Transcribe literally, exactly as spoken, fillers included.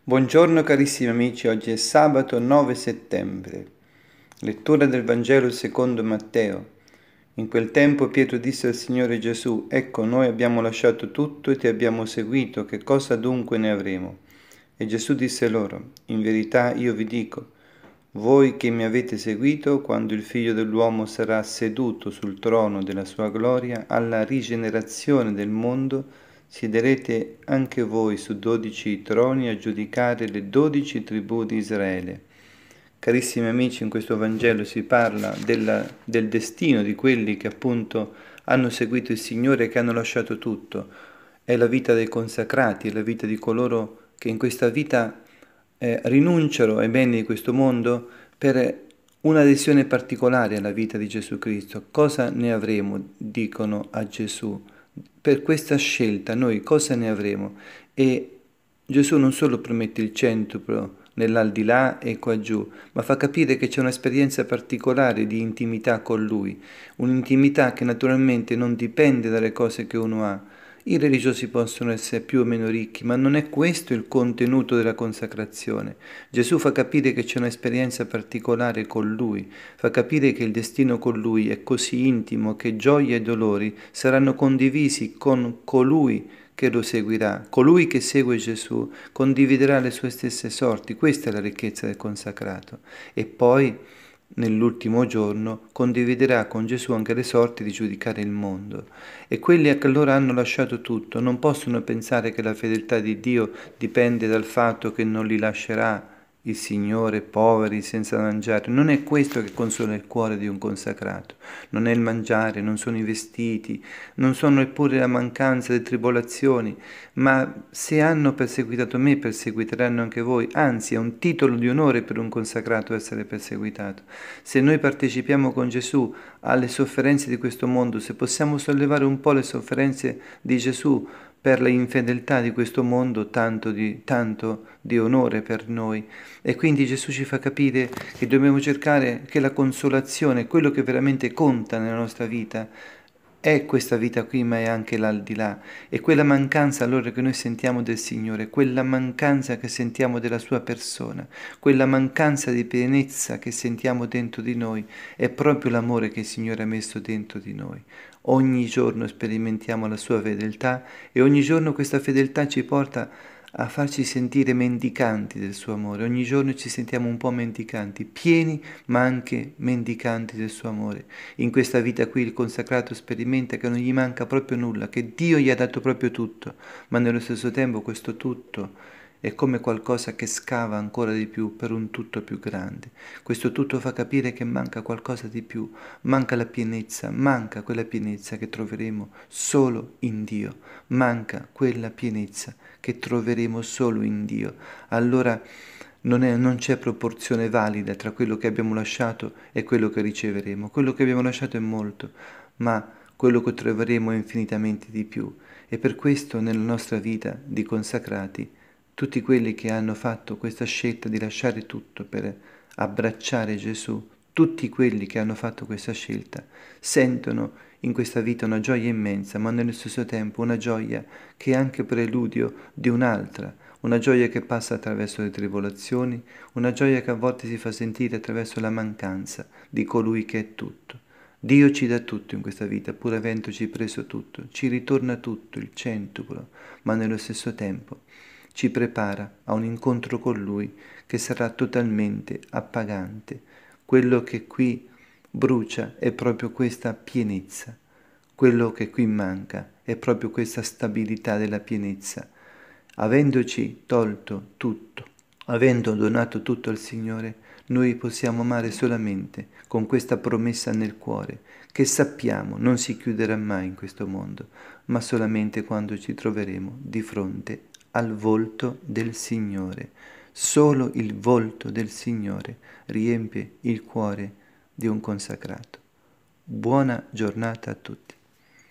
Buongiorno carissimi amici, oggi è sabato nove settembre. Lettura del Vangelo secondo Matteo. In quel tempo Pietro disse al Signore Gesù: Ecco, noi abbiamo lasciato tutto e ti abbiamo seguito, che cosa dunque ne avremo? E Gesù disse loro: In verità io vi dico, voi che mi avete seguito, quando il Figlio dell'uomo sarà seduto sul trono della sua gloria, alla rigenerazione del mondo, siederete anche voi su dodici troni a giudicare le dodici tribù di Israele. Carissimi amici, in questo Vangelo si parla della, del destino di quelli che appunto hanno seguito il Signore e che hanno lasciato tutto. È la vita dei consacrati, è la vita di coloro che in questa vita eh, rinunciano ai beni di questo mondo per un'adesione particolare alla vita di Gesù Cristo. Cosa ne avremo? Dicono a Gesù. Per questa scelta noi cosa ne avremo? E Gesù non solo promette il centuplo nell'aldilà e qua giù, ma fa capire che c'è un'esperienza particolare di intimità con Lui, un'intimità che naturalmente non dipende dalle cose che uno ha. I religiosi possono essere più o meno ricchi, ma non è questo il contenuto della consacrazione. Gesù fa capire che c'è un'esperienza particolare con Lui, fa capire che il destino con Lui è così intimo che gioie e dolori saranno condivisi con colui che lo seguirà. Colui che segue Gesù condividerà le sue stesse sorti. Questa è la ricchezza del consacrato. E poi, nell'ultimo giorno, condividerà con Gesù anche le sorti di giudicare il mondo. E quelli che allora hanno lasciato tutto non possono pensare che la fedeltà di Dio dipende dal fatto che non li lascerà il Signore poveri senza mangiare. Non è questo che consola il cuore di un consacrato. Non è il mangiare, non sono i vestiti, non sono neppure la mancanza delle tribolazioni, ma se hanno perseguitato me, perseguiteranno anche voi. Anzi, è un titolo di onore per un consacrato essere perseguitato. Se noi partecipiamo con Gesù alle sofferenze di questo mondo, se possiamo sollevare un po' le sofferenze di Gesù per la infedeltà di questo mondo, tanto di, tanto di onore per noi. E quindi Gesù ci fa capire che dobbiamo cercare che la consolazione, quello che veramente conta nella nostra vita, è questa vita qui, ma è anche l'aldilà. E quella mancanza allora che noi sentiamo del Signore, quella mancanza che sentiamo della Sua persona, quella mancanza di pienezza che sentiamo dentro di noi, è proprio l'amore che il Signore ha messo dentro di noi. Ogni giorno sperimentiamo la Sua fedeltà e ogni giorno questa fedeltà ci porta a farci sentire mendicanti del suo amore. Ogni giorno ci sentiamo un po' mendicanti, pieni ma anche mendicanti del suo amore. In questa vita qui il consacrato sperimenta che non gli manca proprio nulla, che Dio gli ha dato proprio tutto, ma nello stesso tempo questo tutto è come qualcosa che scava ancora di più per un tutto più grande. Questo tutto fa capire che manca qualcosa di più, manca la pienezza, manca quella pienezza che troveremo solo in Dio, manca quella pienezza che troveremo solo in Dio. Allora non, è, non c'è proporzione valida tra quello che abbiamo lasciato e quello che riceveremo. Quello che abbiamo lasciato è molto, ma quello che troveremo è infinitamente di più. E per questo nella nostra vita di consacrati, tutti quelli che hanno fatto questa scelta di lasciare tutto per abbracciare Gesù, tutti quelli che hanno fatto questa scelta sentono in questa vita una gioia immensa, ma nello stesso tempo una gioia che è anche preludio di un'altra, una gioia che passa attraverso le tribolazioni, una gioia che a volte si fa sentire attraverso la mancanza di colui che è tutto. Dio ci dà tutto in questa vita, pur avendoci preso tutto, ci ritorna tutto, il centuplo, ma nello stesso tempo ci prepara a un incontro con Lui che sarà totalmente appagante. Quello che qui brucia è proprio questa pienezza, quello che qui manca è proprio questa stabilità della pienezza. Avendoci tolto tutto, avendo donato tutto al Signore, noi possiamo amare solamente con questa promessa nel cuore, che sappiamo non si chiuderà mai in questo mondo, ma solamente quando ci troveremo di fronte al volto del Signore. Solo il volto del Signore riempie il cuore di un consacrato. Buona giornata a tutti.